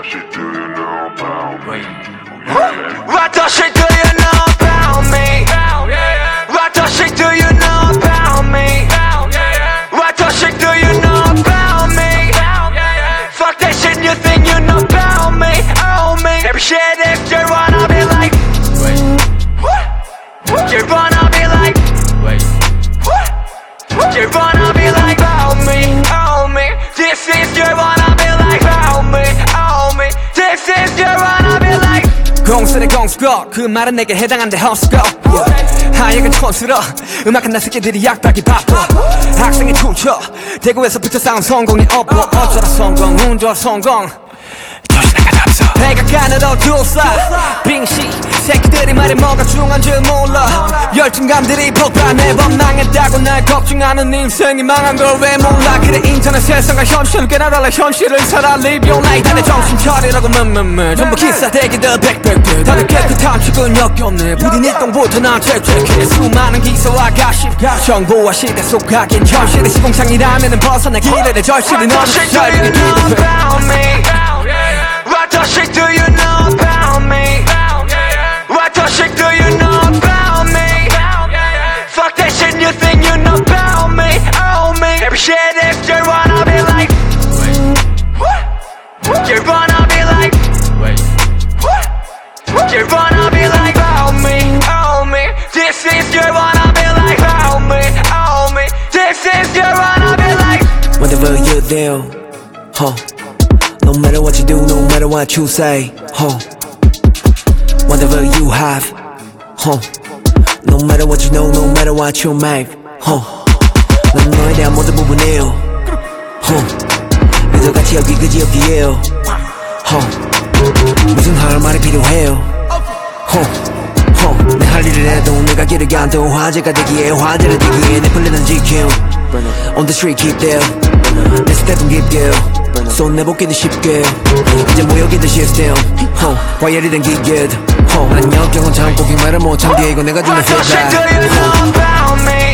shit do you know about me? What the shit do you know about me? What the shit do you know about me? What the shit do you know about me? Fuck that shit you think you know about me. Oh me. Every shit if you wanna be like. You wanna be like. You wanna be like oh me, oh me. This is you wanna be like oh me, oh me. This is you wanna be like. 공수네 공수고 그 말은 내게 해당한대 헛수고 하얘가 촌스러 음악한 나 새끼들이 약박이 바빠 학생이 춤춰 대구에서 붙어 싸운 성공이 없고 어쩌라 성공 운 좋아 성공 내가 가늘어 둘러싸 빙시 새끼들이 말이 뭐가 중요한 줄 몰라 열등감들이 폭발해 매번 망했다고 날 걱정하는 인생이 망한 걸 왜 몰라 그래 인터넷 세상과 현실을 깨달아라 현실을 살아 live your life 다들 정신 차리라고 전부 기사대기들 백백들 다들 깨끗한 출근력이 없네 부딘 일동부터 난 책책해 수많은 기사와 가십 정보와 시대 속하긴 현실의 시공창이라면은 벗어나 길에 절실히 너는 살기 What the shit do you know about me? What the shit do you know about me? Fuck that shit you think you know about me. Oh me. Every shit if you wanna be like. You wanna be like. You wanna be like oh me, oh me. This is you wanna be like oh me, oh me. This is you wanna be like. Whatever you do, no matter what you do, no matter what you say, whatever you have, no matter what you know, no matter what you make, 난 너에 대한 모든 부분이에요, 그저 같이 여기 그 지역이에요, 무슨 할 말이 필요해요, 내 할 일을 해도 내가 길을 가도 화제가 되기에 화제를 되기에 내 플랜은 지켜 On the street keep there 내 스텝은 깊게 손 내보기도 쉽게 이제 모여기도 시스템 과열이 된 기계 난 역경은 참고 그 말을 못 참게 이거 내가 주는 feedback What the shit do you know about me?